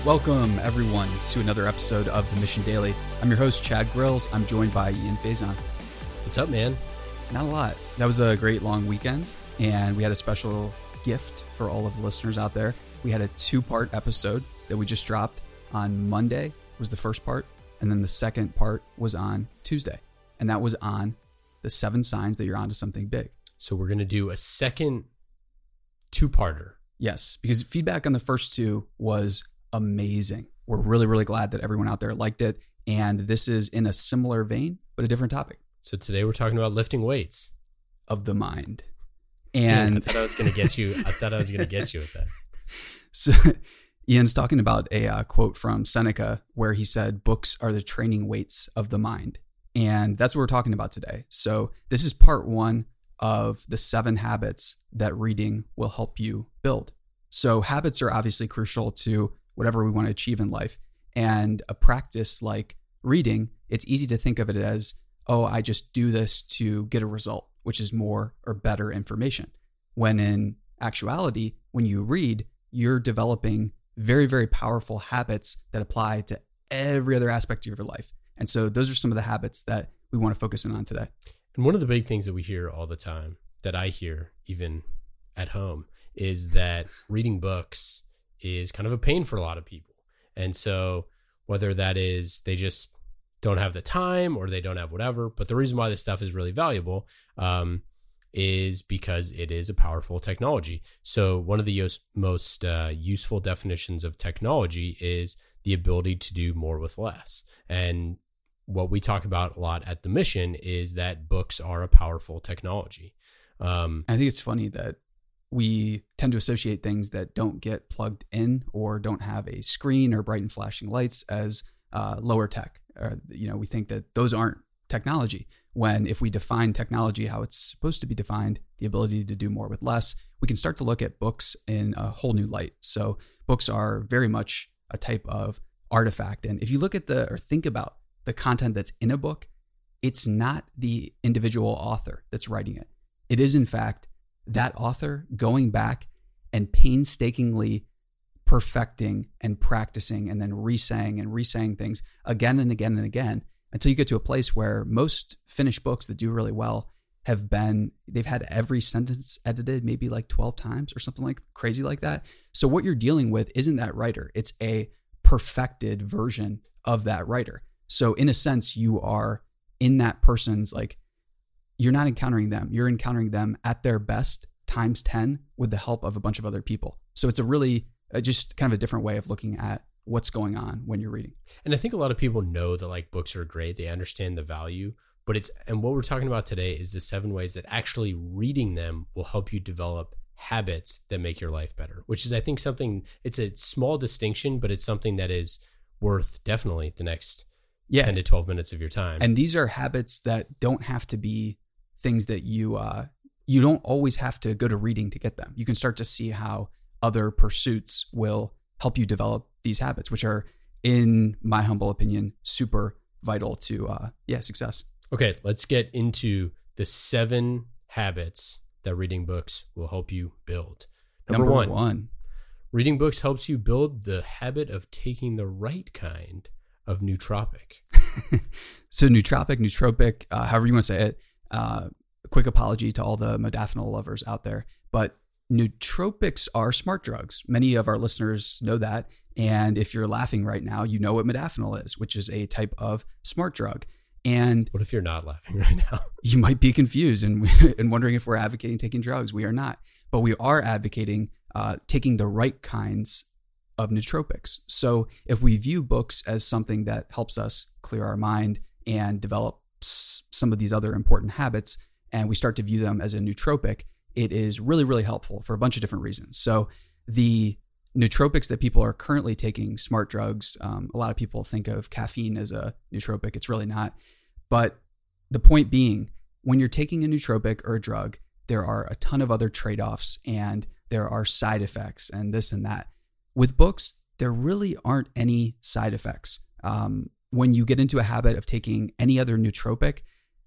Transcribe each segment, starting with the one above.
Welcome, everyone, to another episode of The Mission Daily. I'm your host, Chad Grills. I'm joined by Ian Faison. What's up, man? Not a lot. That was a great long weekend, and we had a special gift for all of the listeners out there. We had a 2-part episode that we just dropped on Monday, was the first part, and then the second part was on Tuesday, and that was on the 7 signs that you're onto something big. So we're going to do a second 2-parter. Yes, because feedback on the first 2 was amazing. We're really, really glad that everyone out there liked it. And this is in a similar vein, but a different topic. So today we're talking about lifting weights. Of the mind. And dude, I thought I was going to get you. I thought I was going to get you with that. So Ian's talking about a quote from Seneca where he said, books are the training weights of the mind. And that's what we're talking about today. So this is part 1 of the 7 habits that reading will help you build. So habits are obviously crucial to whatever we want to achieve in life. And a practice like reading, it's easy to think of it as, oh, I just do this to get a result, which is more or better information. When in actuality, when you read, you're developing very, very powerful habits that apply to every other aspect of your life. And so those are some of the habits that we want to focus in on today. And one of the big things that we hear all the time, that I hear even at home, is that reading books is kind of a pain for a lot of people. And so whether that is they just don't have the time or they don't have whatever, but the reason why this stuff is really valuable is because it is a powerful technology. So one of the most useful definitions of technology is the ability to do more with less. And what we talk about a lot at The Mission is that books are a powerful technology. I think it's funny that we tend to associate things that don't get plugged in or don't have a screen or bright and flashing lights as lower tech. We think that those aren't technology, when if we define technology how it's supposed to be defined, the ability to do more with less, we can start to look at books in a whole new light. So books are very much a type of artifact. And if you look at or think about the content that's in a book, it's not the individual author that's writing it. It is, in fact, that author going back and painstakingly perfecting and practicing and then re-saying things again and again and again until you get to a place where most finished books that do really well they've had every sentence edited maybe like 12 times or something like crazy like that. So what you're dealing with isn't that writer. It's a perfected version of that writer. So in a sense, you are in that person's, you're not encountering them. You're encountering them at their best times 10 with the help of a bunch of other people. So it's a really just kind of a different way of looking at what's going on when you're reading. And I think a lot of people know that books are great. They understand the value, and what we're talking about today is the 7 ways that actually reading them will help you develop habits that make your life better, which is, I think, it's a small distinction, but it's something that is worth definitely the next 10 to 12 minutes of your time. And these are habits that don't have to be things that you don't always have to go to reading to get them. You can start to see how other pursuits will help you develop these habits, which are, in my humble opinion, super vital to success. Okay, let's get into the 7 habits that reading books will help you build. Number one, reading books helps you build the habit of taking the right kind of nootropic. So nootropic, however you want to say it. A quick apology to all the modafinil lovers out there, but nootropics are smart drugs. Many of our listeners know that. And if you're laughing right now, you know what modafinil is, which is a type of smart drug. And what if you're not laughing right now? You might be confused and wondering if we're advocating taking drugs. We are not, but we are advocating taking the right kinds of nootropics. So if we view books as something that helps us clear our mind and develop some of these other important habits, and we start to view them as a nootropic, it is really, really helpful for a bunch of different reasons. So the nootropics that people are currently taking, smart drugs, a lot of people think of caffeine as a nootropic. It's really not. But the point being, when you're taking a nootropic or a drug, there are a ton of other trade-offs and there are side effects and this and that. With books, there really aren't any side effects. When you get into a habit of taking any other nootropic,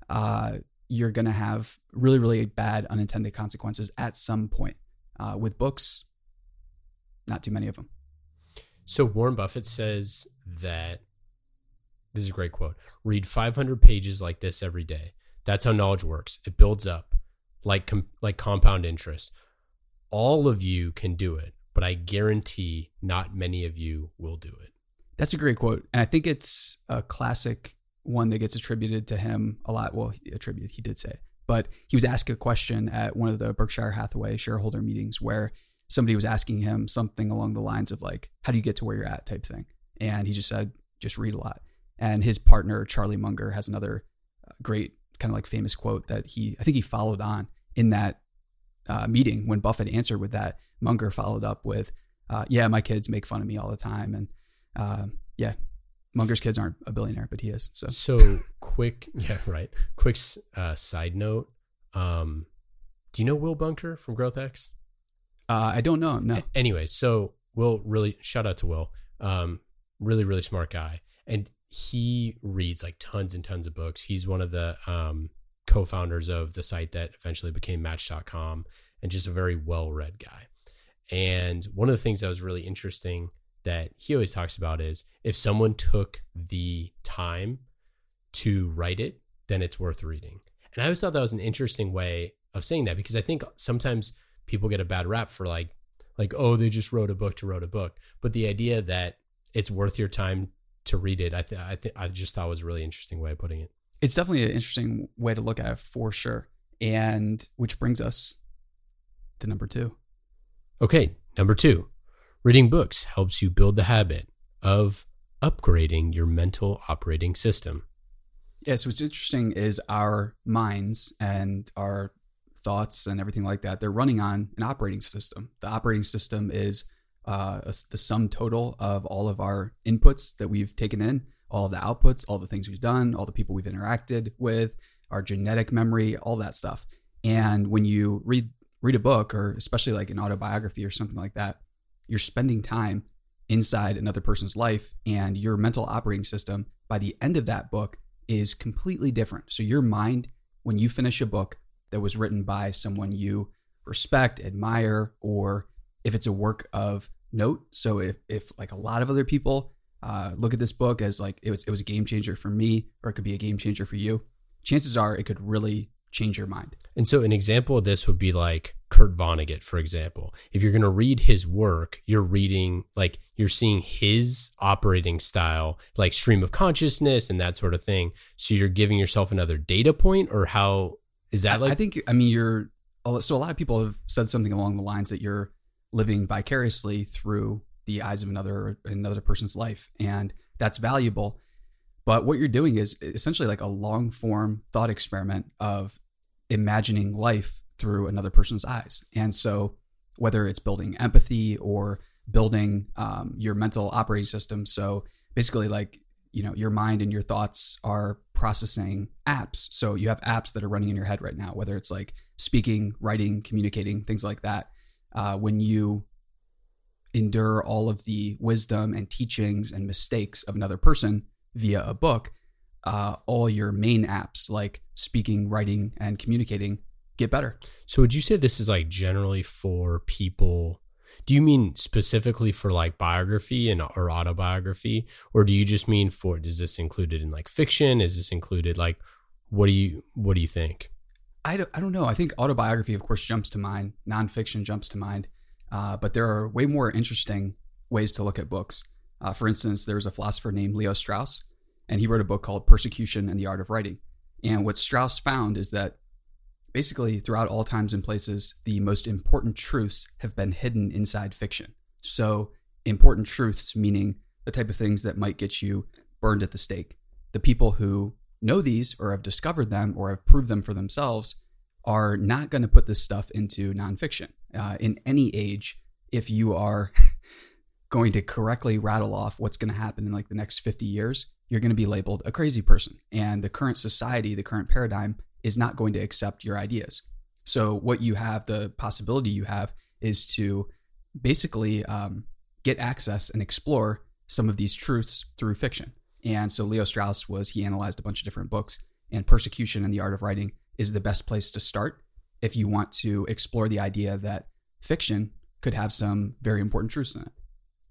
you're going to have really, really bad unintended consequences at some point. With books, not too many of them. So Warren Buffett says that, this is a great quote, read 500 pages like this every day. That's how knowledge works. It builds up like compound interest. All of you can do it, but I guarantee not many of you will do it. That's a great quote. And I think it's a classic one that gets attributed to him a lot. Well, he did say it. But he was asked a question at one of the Berkshire Hathaway shareholder meetings where somebody was asking him something along the lines of like, how do you get to where you're at type thing? And he just said, just read a lot. And his partner, Charlie Munger, has another great kind of like famous quote that I think he followed on in that meeting when Buffett answered with that. Munger followed up with, yeah, my kids make fun of me all the time. And yeah, Munger's kids aren't a billionaire, but he is. So quick side note. Do you know Will Bunker from GrowthX? I don't know. No. Anyway, so Will, really shout out to Will. Really, really smart guy. And he reads like tons and tons of books. He's one of the co-founders of the site that eventually became Match.com, and just a very well-read guy. And one of the things that was really interesting that he always talks about is if someone took the time to write it, then it's worth reading. And I always thought that was an interesting way of saying that, because I think sometimes people get a bad rap for like, oh, they just wrote a book to write a book. But the idea that it's worth your time to read it, I just thought was a really interesting way of putting it. It's definitely an interesting way to look at it for sure. And which brings us to number 2. Okay, number 2. Reading books helps you build the habit of upgrading your mental operating system. Yeah, so what's interesting is our minds and our thoughts and everything like that, they're running on an operating system. The operating system is the sum total of all of our inputs that we've taken in, all of the outputs, all the things we've done, all the people we've interacted with, our genetic memory, all that stuff. And when you read a book, or especially like an autobiography or something like that, you're spending time inside another person's life, and your mental operating system by the end of that book is completely different. So your mind, when you finish a book that was written by someone you respect, admire, or if it's a work of note. So if like a lot of other people look at this book as like it was a game changer for me, or it could be a game changer for you, chances are it could really change your mind. And so an example of this would be like Kurt Vonnegut, for example. If you're going to read his work, you're reading, like you're seeing his operating style, like stream of consciousness and that sort of thing. So you're giving yourself another data point, or how is that like? So a lot of people have said something along the lines that you're living vicariously through the eyes of another person's life. And that's valuable. But what you're doing is essentially like a long form thought experiment of imagining life through another person's eyes. And so whether it's building empathy or building your mental operating system. So basically like, your mind and your thoughts are processing apps. So you have apps that are running in your head right now, whether it's like speaking, writing, communicating, things like that. When you endure all of the wisdom and teachings and mistakes of another person via a book, all your main apps like speaking, writing, and communicating get better. So would you say this is like generally for people? Do you mean specifically for like biography or autobiography, or do you just mean is this included in like fiction? Is this included like, what do you think? I don't know. I think autobiography, of course, jumps to mind. Nonfiction jumps to mind. But there are way more interesting ways to look at books. For instance, there's a philosopher named Leo Strauss, and he wrote a book called Persecution and the Art of Writing. And what Strauss found is that basically throughout all times and places, the most important truths have been hidden inside fiction. So important truths, meaning the type of things that might get you burned at the stake. The people who know these or have discovered them or have proved them for themselves are not going to put this stuff into nonfiction. In any age, if you are going to correctly rattle off what's going to happen in like the next 50 years, you're going to be labeled a crazy person. And the current society, the current paradigm is not going to accept your ideas. So what you have, the possibility you have, is to basically get access and explore some of these truths through fiction. And so Leo Strauss he analyzed a bunch of different books, and Persecution and the Art of Writing is the best place to start if you want to explore the idea that fiction could have some very important truths in it.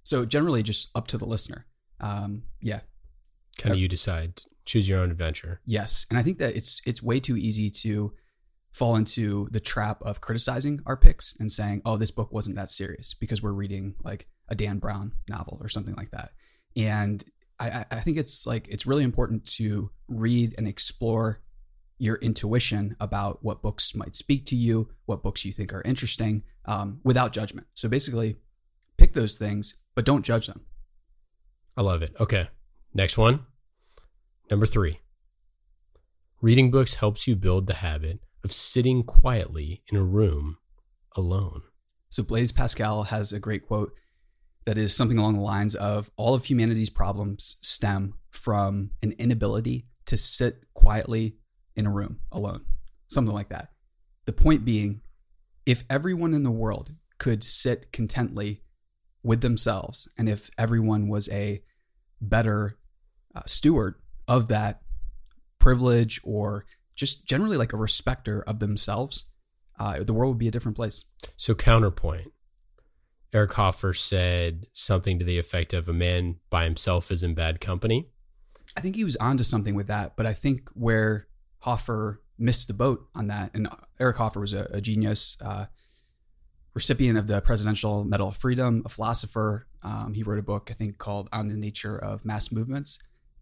So generally just up to the listener. Yeah. Kind of you decide, choose your own adventure. Yes. And I think that it's way too easy to fall into the trap of criticizing our picks and saying, oh, this book wasn't that serious because we're reading like a Dan Brown novel or something like that. And I think it's really important to read and explore your intuition about what books might speak to you, what books you think are interesting, without judgment. So basically pick those things, but don't judge them. I love it. Okay. Next one. Number 3. Reading books helps you build the habit of sitting quietly in a room alone. So Blaise Pascal has a great quote that is something along the lines of, all of humanity's problems stem from an inability to sit quietly in a room alone. Something like that. The point being, if everyone in the world could sit contently with themselves, and if everyone was a better steward of that privilege, or just generally like a respecter of themselves, the world would be a different place. So counterpoint, Eric Hoffer said something to the effect of, a man by himself is in bad company. I think he was onto something with that, but I think where Hoffer missed the boat on that, and Eric Hoffer was a genius, recipient of the Presidential Medal of Freedom, a philosopher. He wrote a book, I think, called On the Nature of Mass Movements.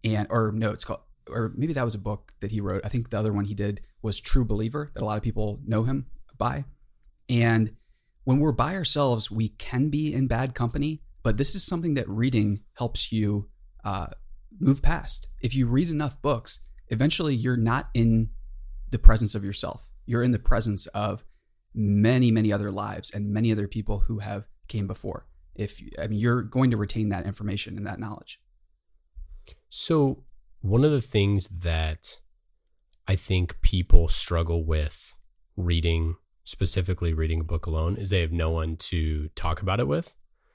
Or maybe that was a book that he wrote. I think the other one he did was True Believer, that a lot of people know him by. And when we're by ourselves, we can be in bad company, but this is something that reading helps you move past. If you read enough books, eventually you're not in the presence of yourself. You're in the presence of many, many other lives and many other people who have came before. You're going to retain that information and that knowledge. So one of the things that I think people struggle with reading, specifically reading a book alone, is they have no one to talk about it with.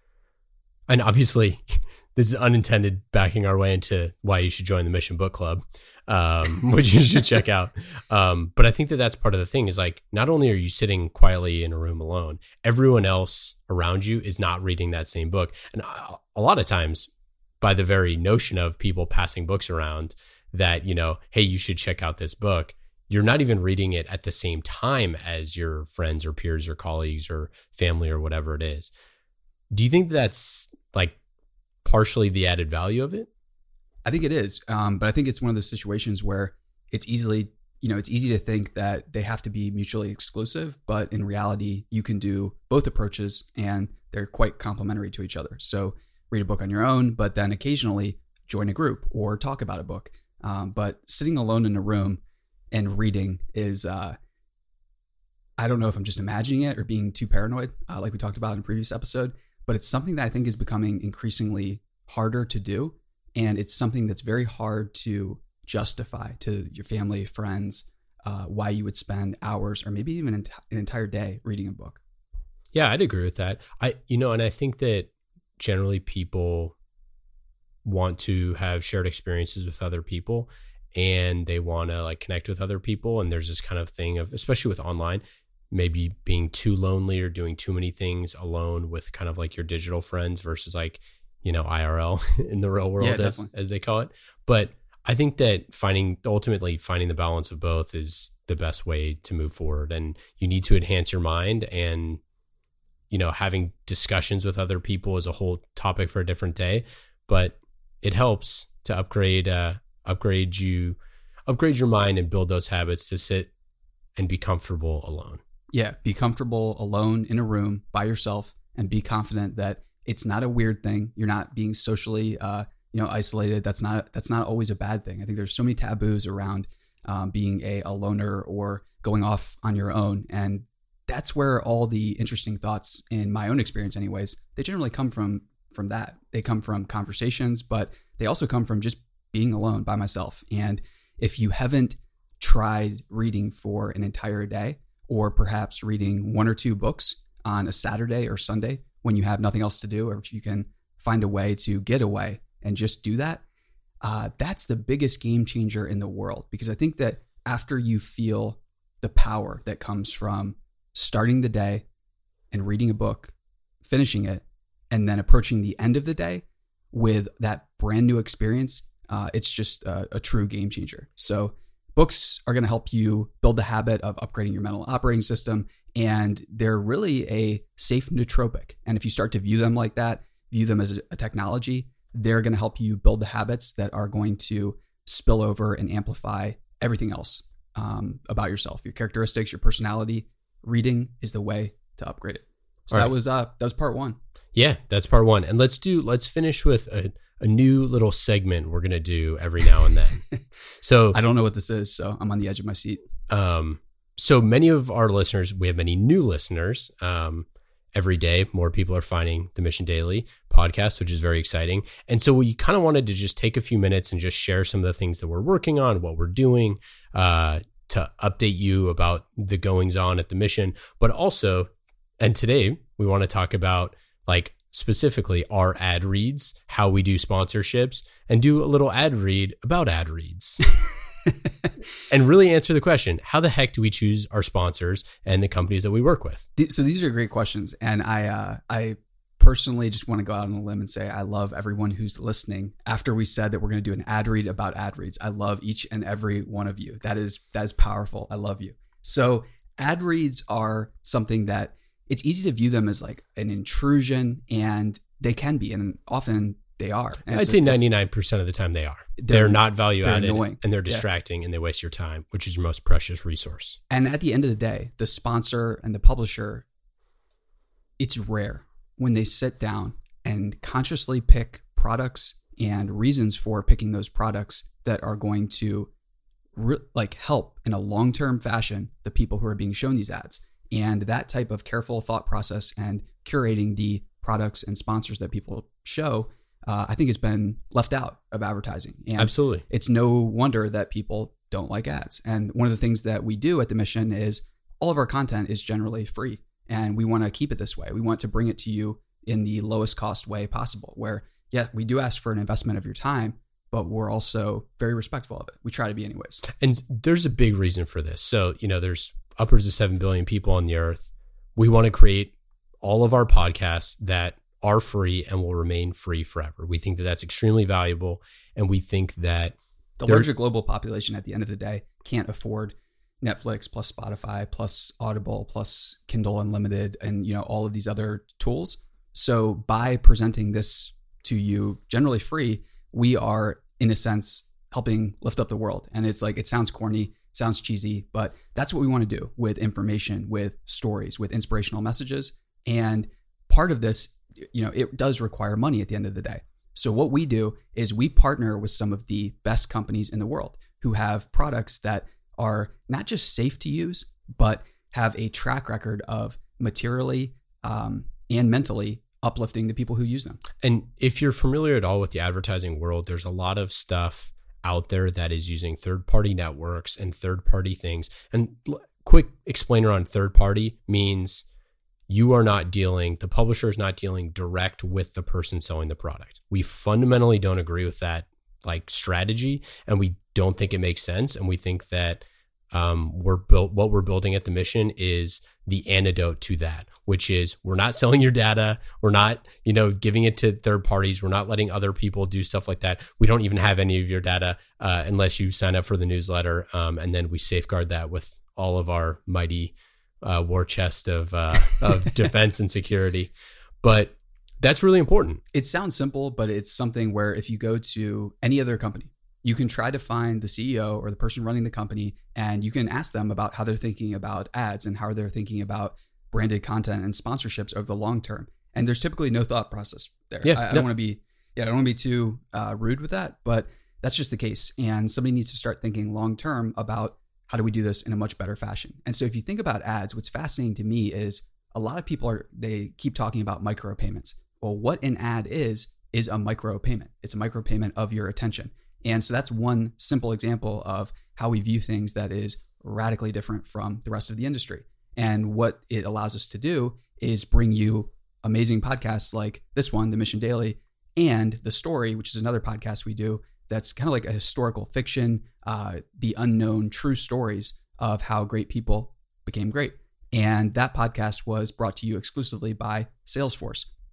And obviously, this is unintended backing our way into why you should join the Mission Book Club, which you should check out. But I think that that's part of the thing is, like, not only are you sitting quietly in a room alone, everyone else around you is not reading that same book. And a lot of times, by the very notion of people passing books around that, hey, you should check out this book, you're not even reading it at the same time as your friends or peers or colleagues or family or whatever it is. Do you think that's like partially the added value of it? I think it is. But I think it's one of those situations where it's easy to think that they have to be mutually exclusive, but in reality, you can do both approaches and they're quite complementary to each other. So read a book on your own, but then occasionally join a group or talk about a book. But sitting alone in a room and reading is, I don't know if I'm just imagining it or being too paranoid, like we talked about in a previous episode, but it's something that I think is becoming increasingly harder to do. And it's something that's very hard to justify to your family, friends, why you would spend hours or maybe even an entire day reading a book. Yeah, I'd agree with that. And I think that generally people want to have shared experiences with other people and they want to like connect with other people. And there's this kind of thing of, especially with online, maybe being too lonely or doing too many things alone with kind of like your digital friends versus like, IRL in the real world, as they call it. But I think that ultimately finding the balance of both is the best way to move forward. And you need to enhance your mind, and, having discussions with other people is a whole topic for a different day, but it helps to upgrade your mind and build those habits to sit and be comfortable alone. Yeah. Be comfortable alone in a room by yourself and be confident that it's not a weird thing. You're not being socially, isolated. That's not always a bad thing. I think there's so many taboos around being a loner or going off on your own. And that's where all the interesting thoughts, in my own experience anyways, they generally come from that. They come from conversations, but they also come from just being alone by myself. And if you haven't tried reading for an entire day, or perhaps reading one or two books on a Saturday or Sunday when you have nothing else to do, or if you can find a way to get away and just do that, that's the biggest game changer in the world. Because I think that after you feel the power that comes from starting the day and reading a book, finishing it, and then approaching the end of the day with that brand new experience, it's just a true game changer. So books are going to help you build the habit of upgrading your mental operating system, and they're really a safe nootropic. And if you start to view them like that, view them as a technology, they're going to help you build the habits that are going to spill over and amplify everything else about yourself, your characteristics, your personality. Reading is the way to upgrade it. So that was part one. Yeah, that's part one. And let's finish with a new little segment we're going to do every now and then. So I don't know what this is, so I'm on the edge of my seat. So many of our listeners, we have many new listeners. Every day, more people are finding the Mission Daily podcast, which is very exciting. And so we kind of wanted to just take a few minutes and just share some of the things that we're working on, what we're doing, to update you about the goings on at the mission. But also, and today we want to talk about like specifically our ad reads, how we do sponsorships, and do a little ad read about ad reads. And really answer the question, how the heck do we choose our sponsors and the companies that we work with? So these are great questions. And I personally just want to go out on a limb and say I love everyone who's listening. After we said that we're going to do an ad read about ad reads, I love each and every one of you. That is powerful. I love you. So ad reads are something that it's easy to view them as like an intrusion, and they can be, and often they are. And I'd say 99% of the time they are. They're not value added, annoying, and they're distracting, and they waste your time, which is your most precious resource. And at the end of the day, the sponsor and the publisher, it's rare when they sit down and consciously pick products and reasons for picking those products that are going to help in a long-term fashion the people who are being shown these ads. And that type of careful thought process and curating the products and sponsors that people show, I think has been left out of advertising. And absolutely. It's no wonder that people don't like ads. And one of the things that we do at the Mission is all of our content is generally free. And we want to keep it this way. We want to bring it to you in the lowest cost way possible, where, yeah, we do ask for an investment of your time, but we're also very respectful of it. We try to be anyways. And there's a big reason for this. So, there's upwards of 7 billion people on the earth. We want to create all of our podcasts that are free and will remain free forever. We think that that's extremely valuable. And we think that the larger global population at the end of the day can't afford Netflix plus Spotify plus Audible plus Kindle Unlimited and, all of these other tools. So by presenting this to you generally free, we are in a sense helping lift up the world. And it's like, it sounds corny, sounds cheesy, but that's what we want to do with information, with stories, with inspirational messages. And part of this, it does require money at the end of the day. So what we do is we partner with some of the best companies in the world who have products that are not just safe to use, but have a track record of materially and mentally uplifting the people who use them. And if you're familiar at all with the advertising world, there's a lot of stuff out there that is using third-party networks and third-party things. And quick explainer on third-party means the publisher is not dealing direct with the person selling the product. We fundamentally don't agree with that strategy, and we don't think it makes sense. And we think that what we're building at the Mission is the antidote to that, which is we're not selling your data. We're not, giving it to third parties. We're not letting other people do stuff like that. We don't even have any of your data unless you sign up for the newsletter. And then we safeguard that with all of our mighty war chest of defense and security. But that's really important. It sounds simple, but it's something where if you go to any other company, you can try to find the CEO or the person running the company, and you can ask them about how they're thinking about ads and how they're thinking about branded content and sponsorships over the long term. And there's typically no thought process there. I don't want to be too rude with that, but that's just the case. And somebody needs to start thinking long term about how do we do this in a much better fashion. And so if you think about ads, what's fascinating to me is a lot of people they keep talking about micropayments. Well, what an ad is a micropayment. It's a micropayment of your attention. And so that's one simple example of how we view things that is radically different from the rest of the industry. And what it allows us to do is bring you amazing podcasts like this one, The Mission Daily, and The Story, which is another podcast we do that's kind of like a historical fiction, the unknown true stories of how great people became great. And that podcast was brought to you exclusively by Salesforce.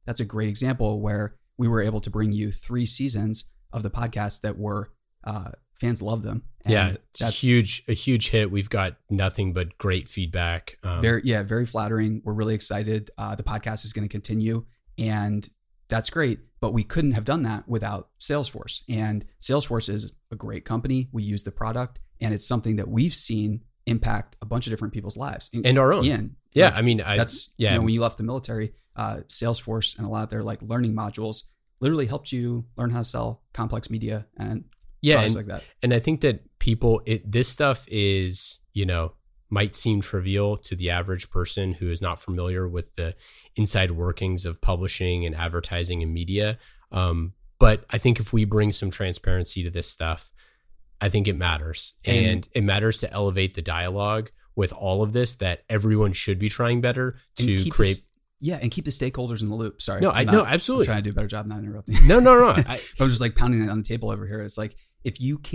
that's a great example where we were able to bring you 3 seasons of the podcast that were fans love them. And that's a huge hit. We've got nothing but great feedback. Very flattering. We're really excited. The podcast is going to continue, and that's great. But we couldn't have done that without Salesforce. And Salesforce is a great company. We use the product, and it's something that we've seen impact a bunch of different people's lives. And our own. Ian, yeah. Like, I mean, when you left the military, Salesforce and a lot of their like learning modules literally helped you learn how to sell complex media and products like that. And I think that this stuff is, might seem trivial to the average person who is not familiar with the inside workings of publishing and advertising and media. But I think if we bring some transparency to this stuff, I think it matters. And it matters to elevate the dialogue with all of this, that everyone should be trying better to create. And keep the stakeholders in the loop. Sorry. No, absolutely. I'm trying to do a better job not interrupting. No. I'm just like pounding it on the table over here. It's like, if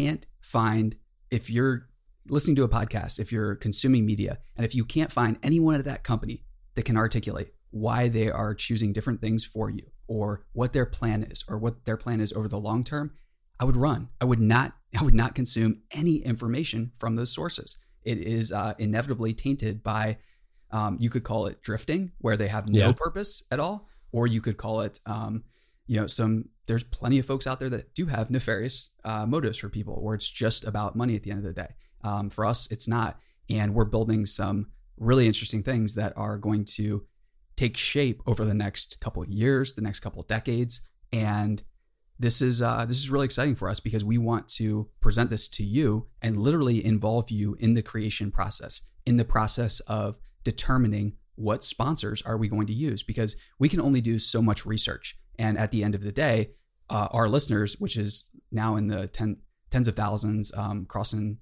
you're listening to a podcast, if you're consuming media, and if you can't find anyone at that company that can articulate why they are choosing different things for you, or what their plan is, or what their plan is over the long term, I would run. I would not consume any information from those sources. It is inevitably tainted by, you could call it drifting, where they have no purpose at all, or you could call it, there's plenty of folks out there that do have nefarious motives for people, where it's just about money at the end of the day. For us, it's not. And we're building some really interesting things that are going to take shape over the next couple of years, the next couple of decades. And this is really exciting for us, because we want to present this to you and literally involve you in the creation process, in the process of determining what sponsors are we going to use, because we can only do so much research. And at the end of the day, our listeners, which is now in the tens of thousands, crossing,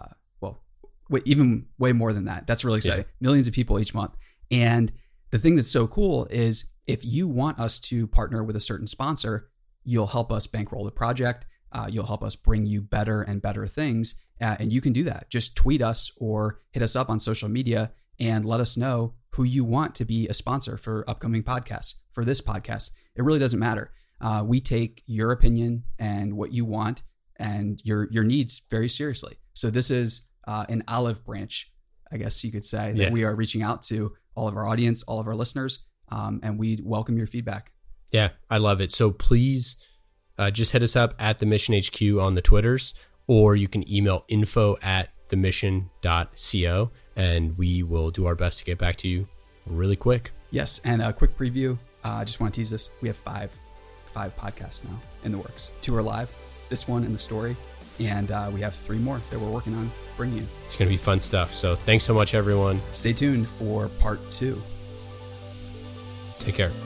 even way more than that. That's really exciting. Millions of people each month. And the thing that's so cool is, if you want us to partner with a certain sponsor, you'll help us bankroll the project. You'll help us bring you better and better things. And you can do that. Just tweet us or hit us up on social media and let us know who you want to be a sponsor for upcoming podcasts, for this podcast. It really doesn't matter. We take your opinion and what you want and your needs very seriously. So this is an olive branch, I guess you could say, that we are reaching out to all of our audience, all of our listeners, and we welcome your feedback. Yeah, I love it. So please just hit us up at The Mission HQ on the Twitters, or you can email info@themission.co, and we will do our best to get back to you really quick. Yes, and a quick preview. I just want to tease this. We have five podcasts now in the works. 2 are live, this one and the story, and we have 3 more that we're working on bringing you. It's going to be fun stuff. So thanks so much, everyone. Stay tuned for part 2. Take care.